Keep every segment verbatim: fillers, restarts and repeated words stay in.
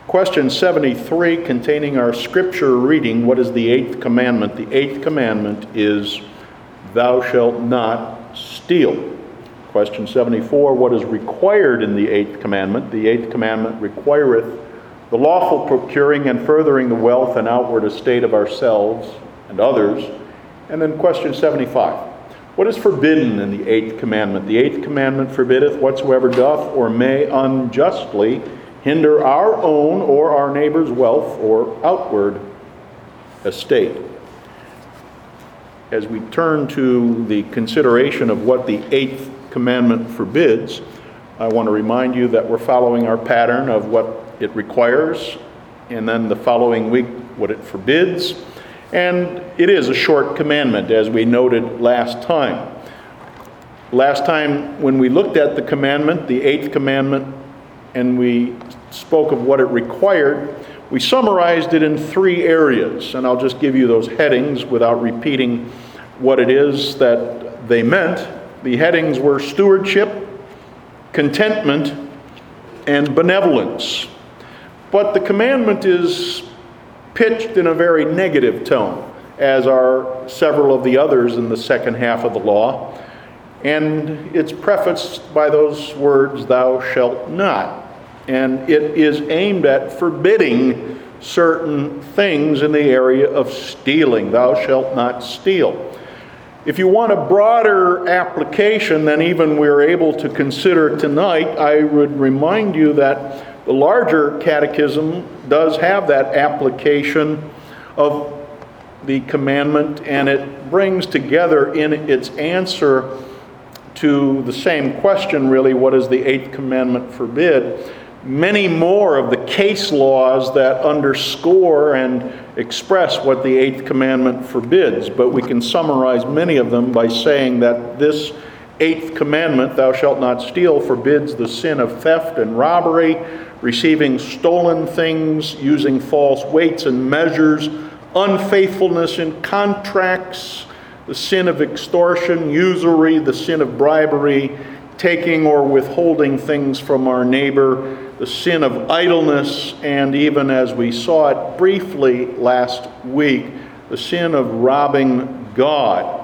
Question seventy-three, containing our scripture reading, what is the eighth commandment? The eighth commandment is, thou shalt not steal. Question seventy-four, what is required in the eighth commandment? The eighth commandment requireth the lawful procuring and furthering the wealth and outward estate of ourselves and others. And then question seventy-five, what is forbidden in the eighth commandment? The eighth commandment forbiddeth whatsoever doth or may unjustly hinder our own or our neighbor's wealth or outward estate. As we turn to the consideration of what the eighth commandment forbids, I want to remind you that we're following our pattern of what it requires, and then the following week what it forbids. And it is a short commandment, as we noted last time. Last time when we looked at the commandment, the eighth commandment, and we spoke of what it required, we summarized it in three areas, and I'll just give you those headings without repeating what it is that they meant. The headings were stewardship, contentment, and benevolence. But the commandment is pitched in a very negative tone, as are several of the others in the second half of the law. And it's prefaced by those words, thou shalt not. And it is aimed at forbidding certain things in the area of stealing. Thou shalt not steal. If you want a broader application than even we're able to consider tonight, I would remind you that the larger catechism does have that application of the commandment, and it brings together in its answer to the same question, really, what does the eighth commandment forbid? Many more of the case laws that underscore and express what the eighth commandment forbids, but we can summarize many of them by saying that this eighth commandment, thou shalt not steal, forbids the sin of theft and robbery, receiving stolen things, using false weights and measures, unfaithfulness in contracts, the sin of extortion, usury, the sin of bribery, taking or withholding things from our neighbor, the sin of idleness, and even as we saw it briefly last week, the sin of robbing God.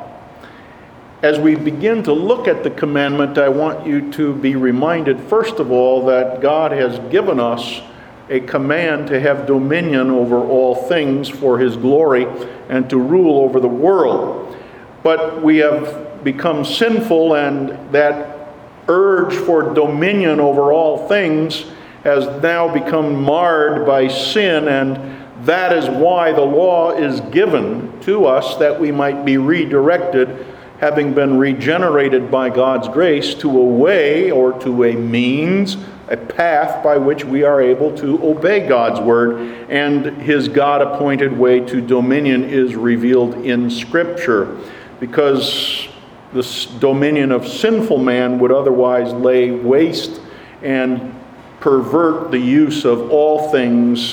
As we begin to look at the commandment, I want you to be reminded, first of all, that God has given us a command to have dominion over all things for His glory and to rule over the world. But we have become sinful, and that urge for dominion over all things has now become marred by sin, and that is why the law is given to us, that we might be redirected, having been regenerated by God's grace, to a way or to a means, a path by which we are able to obey God's word, and His God-appointed way to dominion is revealed in Scripture, because the dominion of sinful man would otherwise lay waste and pervert the use of all things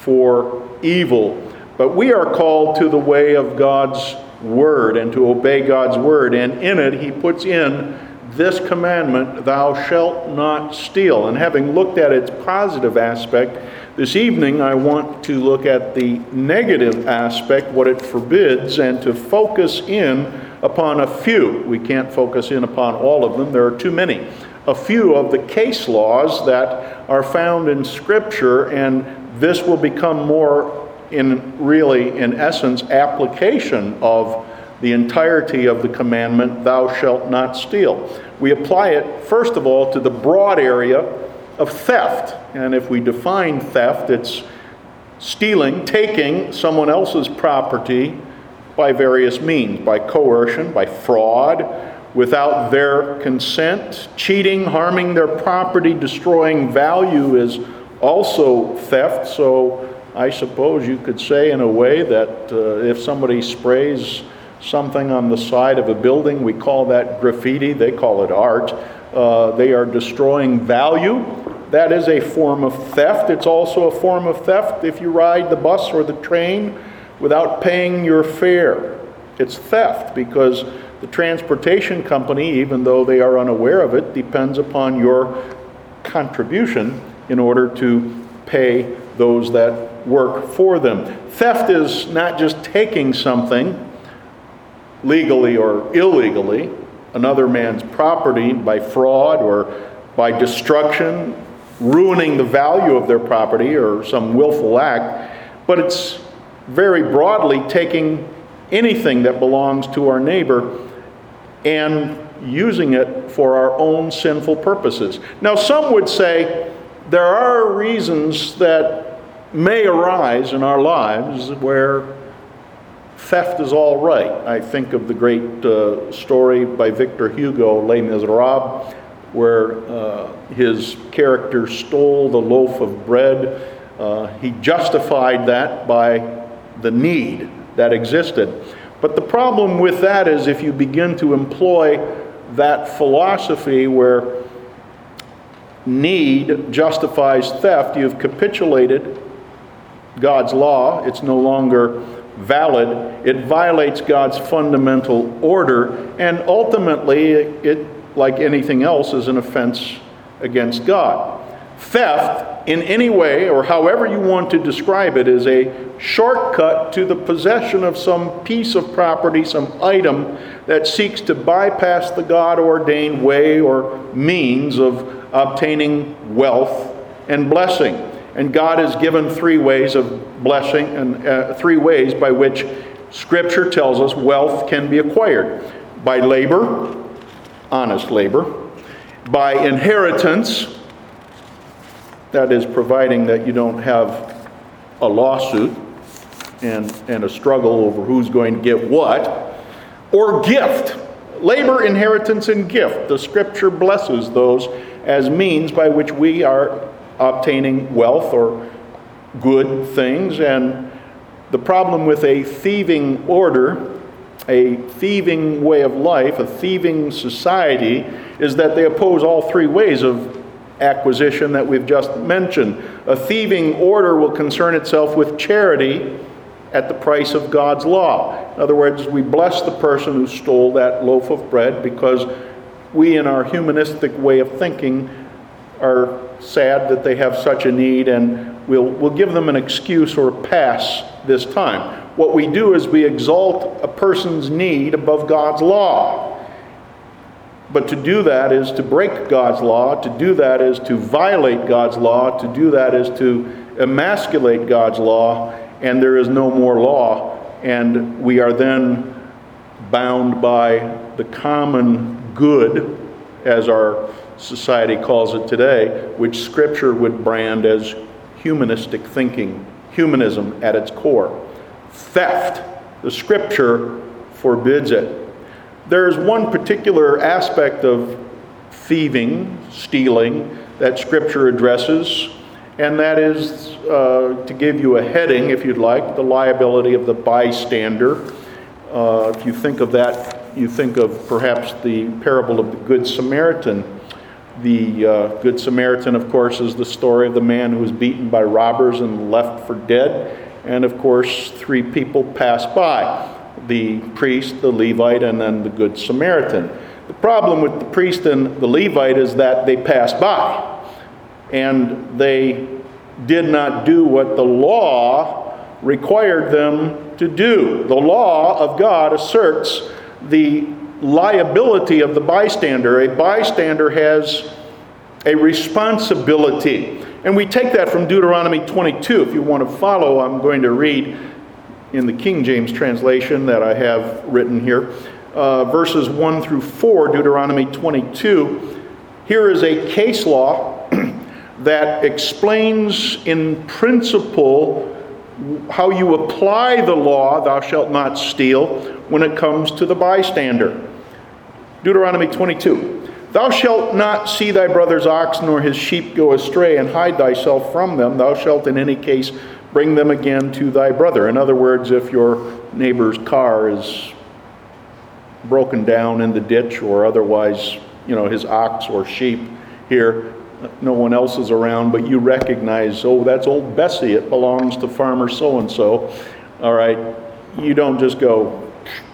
for evil. But we are called to the way of God's word and to obey God's word, and in it He puts in this commandment, thou shalt not steal. And having looked at its positive aspect, this evening I want to look at the negative aspect, what it forbids, and to focus in upon a few. We can't focus in upon all of them, there are too many. A few of the case laws that are found in Scripture, and this will become more in really, in essence, application of the entirety of the commandment, thou shalt not steal. We apply it, first of all, to the broad area of theft. And if we define theft, it's stealing, taking someone else's property by various means, by coercion, by fraud, without their consent. Cheating, harming their property, destroying value is also theft. So I suppose you could say in a way that uh, if somebody sprays something on the side of a building, we call that graffiti, they call it art. Uh, they are destroying value. That is a form of theft. It's also a form of theft if you ride the bus or the train without paying your fare. It's theft because the transportation company, even though they are unaware of it, depends upon your contribution in order to pay those that work for them. Theft is not just taking something legally or illegally, another man's property by fraud or by destruction, ruining the value of their property or some willful act, but it's very broadly taking anything that belongs to our neighbor and using it for our own sinful purposes. Now, some would say there are reasons that may arise in our lives where theft is all right. I think of the great uh, story by Victor Hugo, Les Miserables, where uh, his character stole the loaf of bread. Uh, he justified that by the need that existed. But the problem with that is if you begin to employ that philosophy where need justifies theft, you've capitulated God's law. It's no longer valid. It violates God's fundamental order, and ultimately, it, like anything else, is an offense against God. Theft, in any way, or however you want to describe it, is a shortcut to the possession of some piece of property, some item that seeks to bypass the God-ordained way or means of obtaining wealth and blessing. And God has given three ways of blessing, and uh, three ways by which Scripture tells us wealth can be acquired. By labor, honest labor. By inheritance, that is providing that you don't have a lawsuit and, and a struggle over who's going to get what. Or gift. Labor, inheritance, and gift. The Scripture blesses those as means by which we are obtaining wealth or good things. And the problem with a thieving order, a thieving way of life, a thieving society, is that they oppose all three ways of acquisition that we've just mentioned. A thieving order will concern itself with charity at the price of God's law. In other words, we bless the person who stole that loaf of bread because we, in our humanistic way of thinking, are sad that they have such a need, and we'll, we'll give them an excuse or a pass this time. What we do is we exalt a person's need above God's law. But to do that is to break God's law. To do that is to violate God's law. To do that is to emasculate God's law, and there is no more law. And we are then bound by the common good, as our society calls it today, which Scripture would brand as humanistic thinking, humanism at its core. Theft, the Scripture forbids it. There's one particular aspect of thieving, stealing, that Scripture addresses, and that is, uh, to give you a heading, if you'd like, the liability of the bystander. Uh, if you think of that, you think of perhaps the parable of the Good Samaritan. The uh, Good Samaritan, of course, is the story of the man who was beaten by robbers and left for dead. And, of course, three people pass by. The priest, the Levite, and then the Good Samaritan. The problem with the priest and the Levite is that they passed by. And they did not do what the law required them to do. The law of God asserts the liability of the bystander. A bystander has a responsibility. And we take that from Deuteronomy twenty-two. If you want to follow, I'm going to read in the King James translation that I have written here, uh, verses one through four, Deuteronomy twenty-two. Here is a case law that explains in principle how you apply the law, thou shalt not steal, when it comes to the bystander. Deuteronomy twenty-two. Thou shalt not see thy brother's ox nor his sheep go astray, and hide thyself from them. Thou shalt in any case bring them again to thy brother. In other words, if your neighbor's car is broken down in the ditch, or otherwise, you know, his ox or sheep here, no one else is around, but you recognize, oh, that's old Bessie, it belongs to farmer so-and-so. All right, you don't just go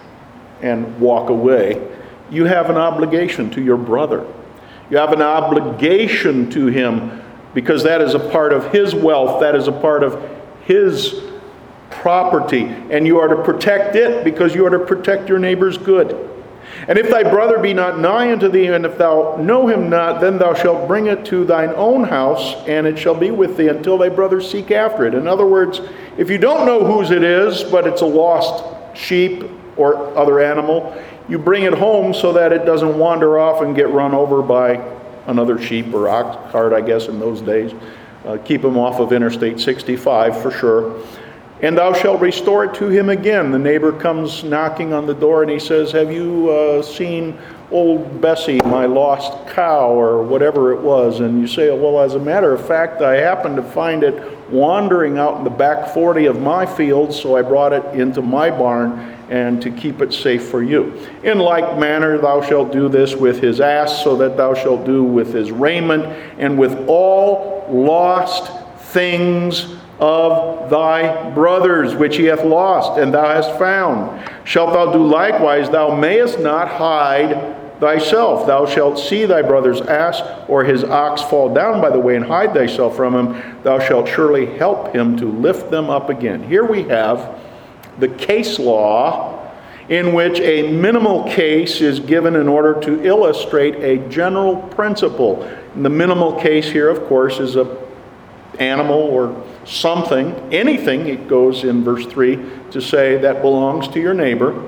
and walk away. You have an obligation to your brother. You have an obligation to him because that is a part of his wealth, that is a part of his property, and you are to protect it because you are to protect your neighbor's good. And if thy brother be not nigh unto thee, and if thou know him not, then thou shalt bring it to thine own house, and it shall be with thee until thy brother seek after it. In other words, if you don't know whose it is, but it's a lost sheep or other animal, you bring it home so that it doesn't wander off and get run over by another sheep or ox cart, I guess, in those days. Uh, keep them off of Interstate sixty-five for sure. And thou shalt restore it to him again. The neighbor comes knocking on the door and he says, have you uh, seen old Bessie, my lost cow, or whatever it was? And you say, well, as a matter of fact, I happened to find it wandering out in the back forty of my fields, so I brought it into my barn and to keep it safe for you. In like manner thou shalt do this with his ass, so that thou shalt do with his raiment, and with all lost things of thy brothers, which he hath lost, and thou hast found. Shalt thou do likewise, thou mayest not hide thyself. Thou shalt see thy brother's ass or his ox fall down by the way, and hide thyself from him. Thou shalt surely help him to lift them up again. Here we have the case law, in which a minimal case is given in order to illustrate a general principle. And the minimal case here, of course, is a animal or something, anything, it goes in verse three to say, that belongs to your neighbor.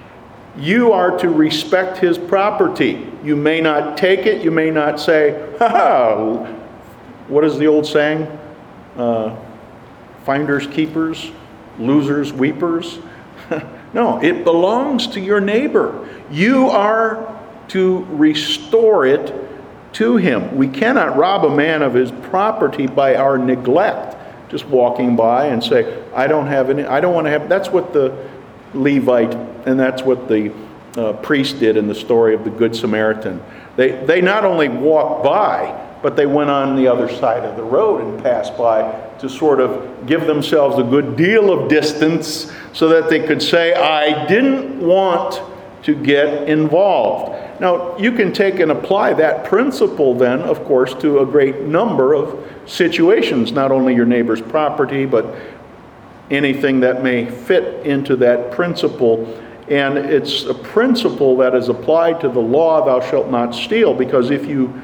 You are to respect his property. You may not take it. You may not say, ha ha, what is the old saying? Uh, finders keepers, losers weepers. No, it belongs to your neighbor. You are to restore it to him. We cannot rob a man of his property by our neglect. Just walking by and say, I don't have any, I don't want to have, that's what the Levite and that's what the uh, priest did in the story of the Good Samaritan. They, they not only walked by, but they went on the other side of the road and passed by to sort of give themselves a good deal of distance so that they could say, I didn't want to get involved. Now, you can take and apply that principle then, of course, to a great number of situations, not only your neighbor's property, but anything that may fit into that principle. And it's a principle that is applied to the law, thou shalt not steal, because if you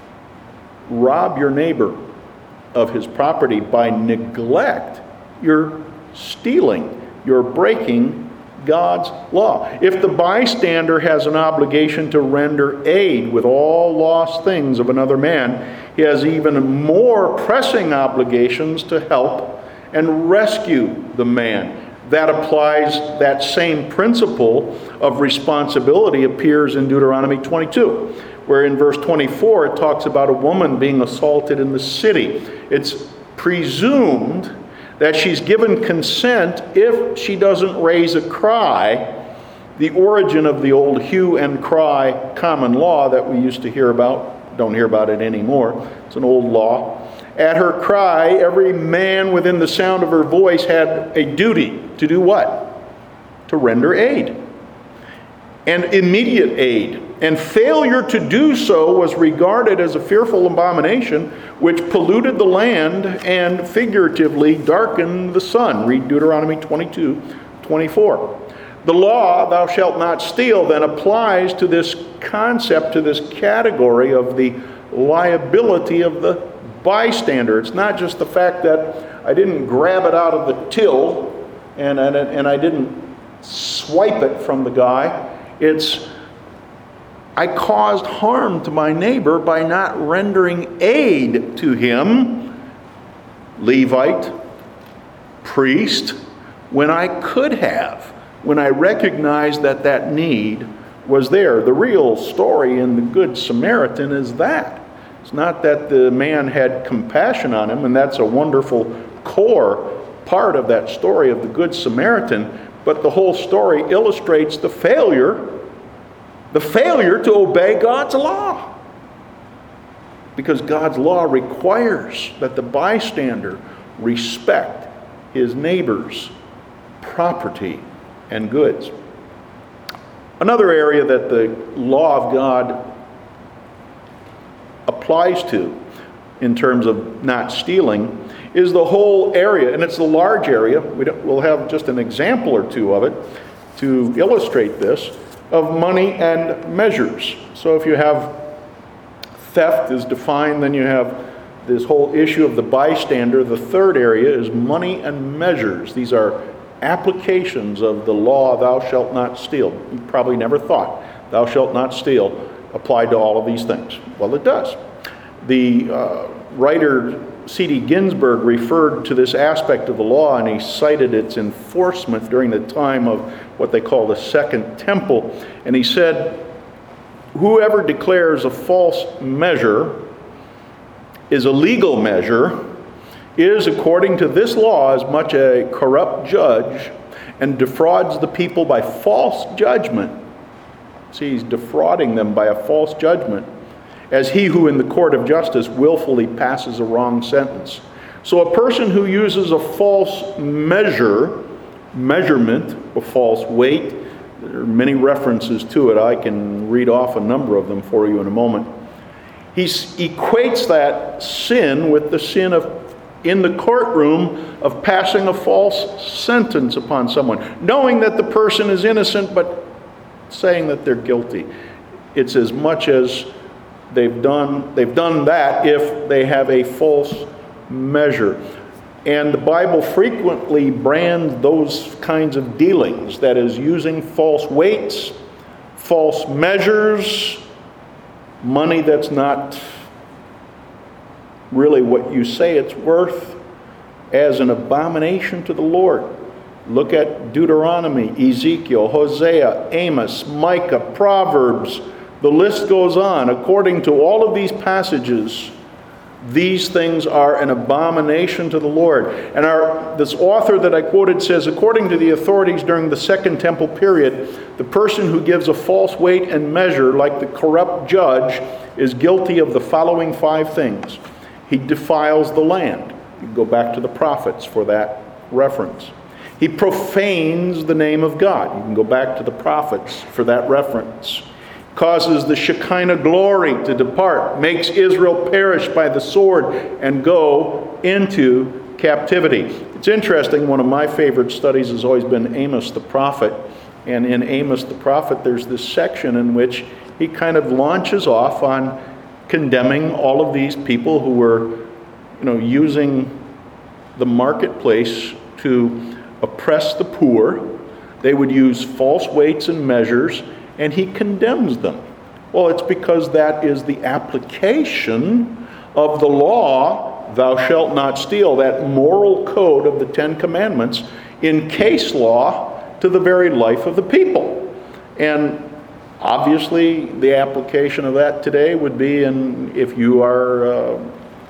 rob your neighbor of his property by neglect, you're stealing, you're breaking God's law. If the bystander has an obligation to render aid with all lost things of another man, he has even more pressing obligations to help and rescue the man. That applies, that same principle of responsibility appears in Deuteronomy twenty-two, where in verse twenty-four it talks about a woman being assaulted in the city. It's presumed that she's given consent if she doesn't raise a cry, the origin of the old hue and cry common law that we used to hear about. Don't hear about it anymore. It's an old law. At her cry, every man within the sound of her voice had a duty to do what? To render aid. And immediate aid. And failure to do so was regarded as a fearful abomination which polluted the land and figuratively darkened the sun. Read Deuteronomy twenty-two, twenty-four. The law, thou shalt not steal, then applies to this concept, to this category of the liability of the bystander. It's not just the fact that I didn't grab it out of the till and, and, and I didn't swipe it from the guy. It's I caused harm to my neighbor by not rendering aid to him, Levite, priest, when I could have, when I recognized that that need was there. The real story in the Good Samaritan is that. It's not that the man had compassion on him, and that's a wonderful core part of that story of the Good Samaritan, but the whole story illustrates the failure The failure to obey God's law. Because God's law requires that the bystander respect his neighbor's property and goods. Another area that the law of God applies to in terms of not stealing is the whole area, and it's a large area. We don't, we'll have just an example or two of it to illustrate this, of money and measures. So if you have theft is defined, then you have this whole issue of the bystander. The third area is money and measures. These are applications of the law, thou shalt not steal. You probably never thought, thou shalt not steal, applied to all of these things. Well, it does. The uh, writer C D Ginsburg referred to this aspect of the law, and he cited its enforcement during the time of what they call the Second Temple. And he said, whoever declares a false measure is a legal measure, is, according to this law, as much a corrupt judge, and defrauds the people by false judgment. See, he's defrauding them by a false judgment, as he who in the court of justice willfully passes a wrong sentence. So a person who uses a false measure, measurement, a false weight, there are many references to it. I can read off a number of them for you in a moment. He equates that sin with the sin of, in the courtroom, of passing a false sentence upon someone, knowing that the person is innocent, but saying that they're guilty. It's as much as they've done, they've done that if they have a false measure. And the Bible frequently brands those kinds of dealings, that is, using false weights, false measures, money that's not really what you say it's worth, as an abomination to the Lord. Look at Deuteronomy, Ezekiel, Hosea, Amos, Micah, Proverbs. The list goes on. According to all of these passages, these things are an abomination to the Lord. And our this author that I quoted says, according to the authorities during the Second Temple period, the person who gives a false weight and measure, like the corrupt judge, is guilty of the following five things. He defiles the land. You go back to the prophets for that reference. He profanes the name of God. You can go back to the prophets for that reference. Causes the Shekinah glory to depart, makes Israel perish by the sword and go into captivity. It's interesting, one of my favorite studies has always been Amos the prophet. And in Amos the prophet, there's this section in which he kind of launches off on condemning all of these people who were, you know, using the marketplace to oppress the poor. They would use false weights and measures, and he condemns them. Well, it's because that is the application of the law, thou shalt not steal, that moral code of the Ten Commandments, in case law to the very life of the people. And obviously, the application of that today would be in if you are uh,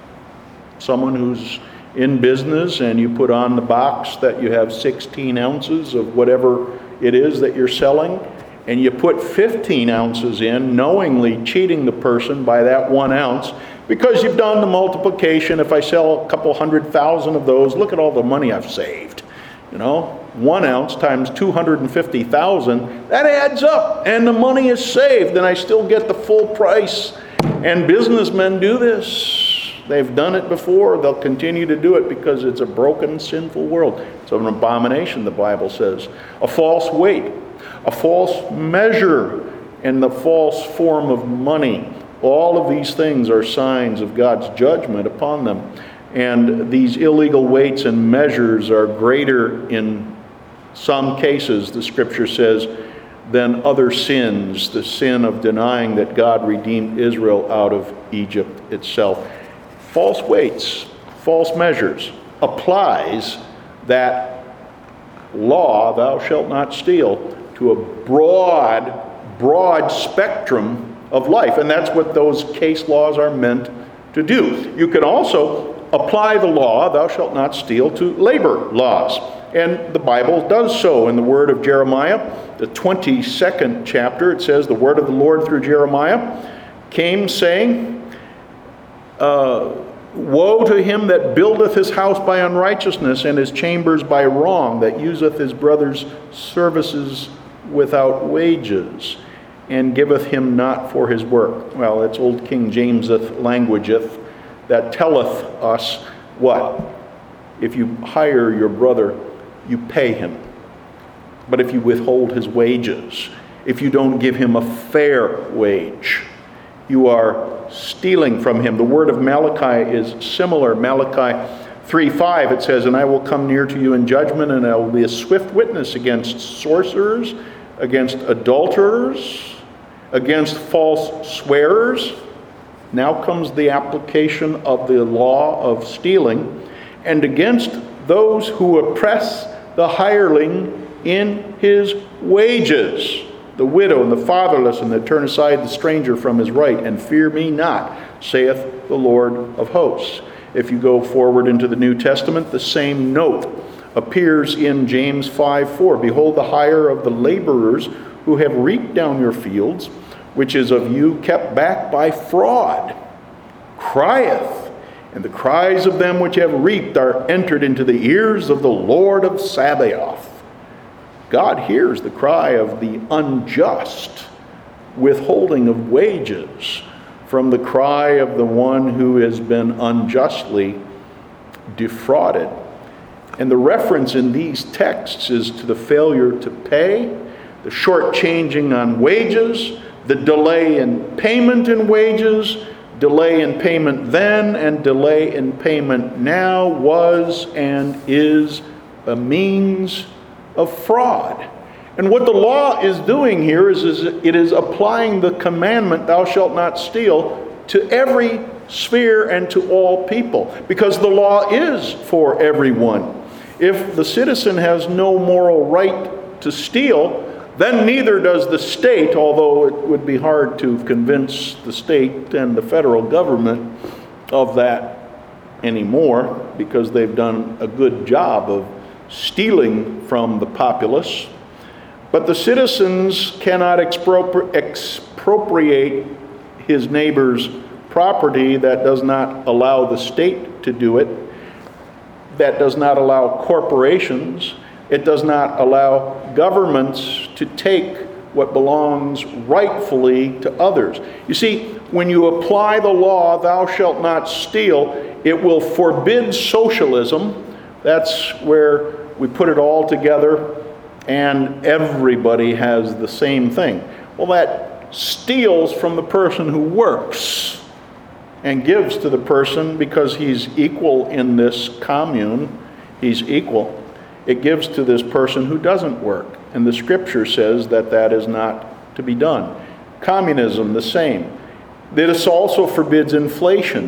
someone who's in business and you put on the box that you have sixteen ounces of whatever it is that you're selling, and you put fifteen ounces in, knowingly cheating the person by that one ounce, because you've done the multiplication. If I sell a couple hundred thousand of those, look at all the money I've saved. You know, one ounce times two hundred fifty thousand, that adds up, and the money is saved, and I still get the full price. And businessmen do this. They've done it before. They'll continue to do it because it's a broken, sinful world. It's an abomination, the Bible says. A false weight, a false measure, and the false form of money. All of these things are signs of God's judgment upon them. And these illegal weights and measures are greater in some cases, the Scripture says, than other sins, the sin of denying that God redeemed Israel out of Egypt itself. False weights, false measures, applies that law, thou shalt not steal, to a broad, broad spectrum of life. And that's what those case laws are meant to do. You can also apply the law, thou shalt not steal, to labor laws. And the Bible does so in the word of Jeremiah, the twenty-second chapter. It says, the word of the Lord through Jeremiah came saying, uh, woe to him that buildeth his house by unrighteousness, and his chambers by wrong, that useth his brother's services without wages, and giveth him not for his work. Well, it's old King Jameseth languageth. that telleth us what? If you hire your brother, you pay him. But if you withhold his wages, if you don't give him a fair wage, you are stealing from him. The word of Malachi is similar. Malachi three five, it says, "And I will come near to you in judgment, and I will be a swift witness against sorcerers, against adulterers, against false swearers." Now comes the application of the law of stealing. "And against those who oppress the hireling in his wages, the widow and the fatherless, and that turn aside the stranger from his right, and fear me not, saith the Lord of hosts." If you go forward into the New Testament, the same note appears in James five four. "Behold, the hire of the laborers who have reaped down your fields, which is of you kept back by fraud, crieth, and the cries of them which have reaped are entered into the ears of the Lord of Sabaoth." God hears the cry of the unjust, withholding of wages from the cry of the one who has been unjustly defrauded. And the reference in these texts is to the failure to pay, the shortchanging on wages, the delay in payment in wages, delay in payment then and delay in payment now was and is a means of fraud. And what the law is doing here is, is it is applying the commandment, "Thou shalt not steal," to every sphere and to all people, because the law is for everyone. If the citizen has no moral right to steal, then neither does the state, although it would be hard to convince the state and the federal government of that anymore, because they've done a good job of stealing from the populace. But the citizens cannot expropri- expropriate his neighbor's property. That does not allow the state to do it. That does not allow corporations. It does not allow governments to take what belongs rightfully to others. You see, when you apply the law, "Thou shalt not steal," it will forbid socialism. That's where we put it all together and everybody has the same thing. Well, that steals from the person who works and gives to the person because he's equal in this commune. He's equal. It gives to this person who doesn't work. And the scripture says that that is not to be done. Communism, the same. This also forbids inflation,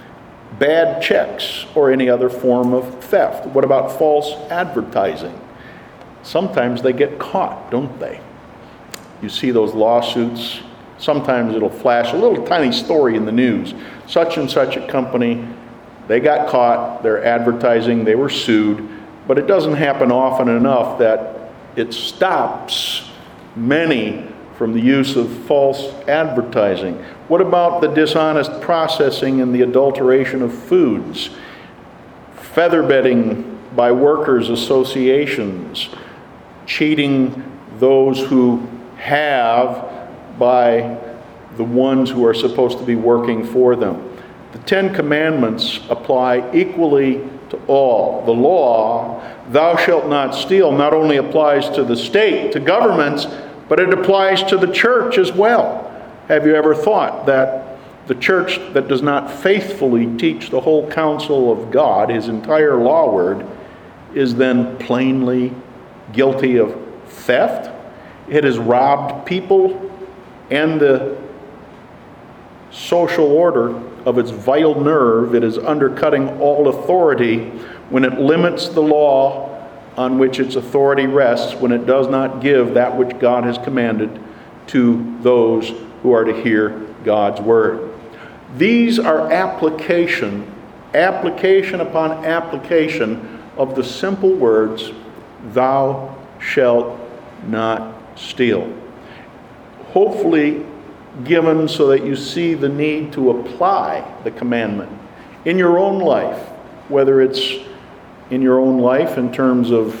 bad checks, or any other form of theft. What about false advertising? Sometimes they get caught, don't they? You see those lawsuits. Sometimes it'll flash a little tiny story in the news. Such and such a company, they got caught, they're advertising, they were sued. But it doesn't happen often enough that it stops many from the use of false advertising. What about the dishonest processing and the adulteration of foods? Feather bedding by workers' associations, cheating those who have by the ones who are supposed to be working for them. The Ten Commandments apply equally to all. The law, "Thou shalt not steal," not only applies to the state, to governments, but it applies to the church as well. Have you ever thought that the church that does not faithfully teach the whole counsel of God, his entire law word, is then plainly guilty of theft? It has robbed people and the social order of its vital nerve. It is undercutting all authority when it limits the law on which its authority rests, when it does not give that which God has commanded to those who are to hear God's word. These are application, application upon application of the simple words, "Thou shalt not steal." Hopefully given so that you see the need to apply the commandment in your own life, whether it's in your own life in terms of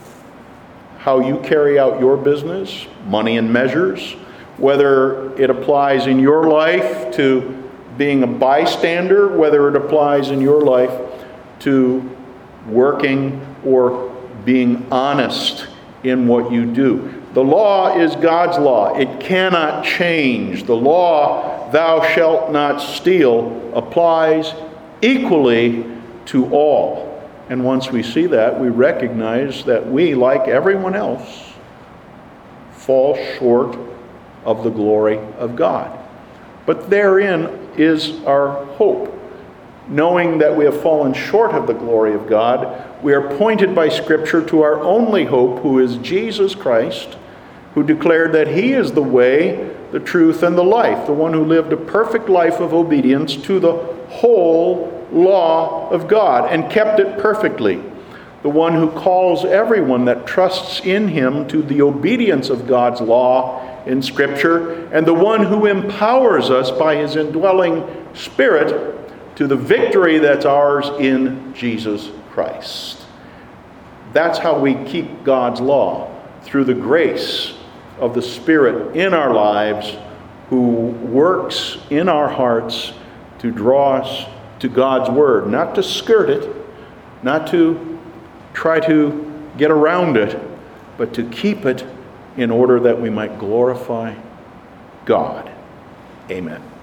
how you carry out your business, money and measures, whether it applies in your life to being a bystander, whether it applies in your life to working or being honest in what you do. The law is God's law. It cannot change. The law, thou shalt not steal, applies equally to all. And once we see that, we recognize that we, like everyone else, fall short of the glory of God. But therein is our hope. Knowing that we have fallen short of the glory of God, we are pointed by Scripture to our only hope, who is Jesus Christ, who declared that He is the way, the truth, and the life, the one who lived a perfect life of obedience to the whole law of God and kept it perfectly, the one who calls everyone that trusts in Him to the obedience of God's law in Scripture, and the one who empowers us by His indwelling Spirit to the victory that's ours in Jesus Christ. That's how we keep God's law, through the grace of the Spirit in our lives, who works in our hearts to draw us to God's Word, not to skirt it, not to try to get around it, but to keep it in order that we might glorify God. Amen.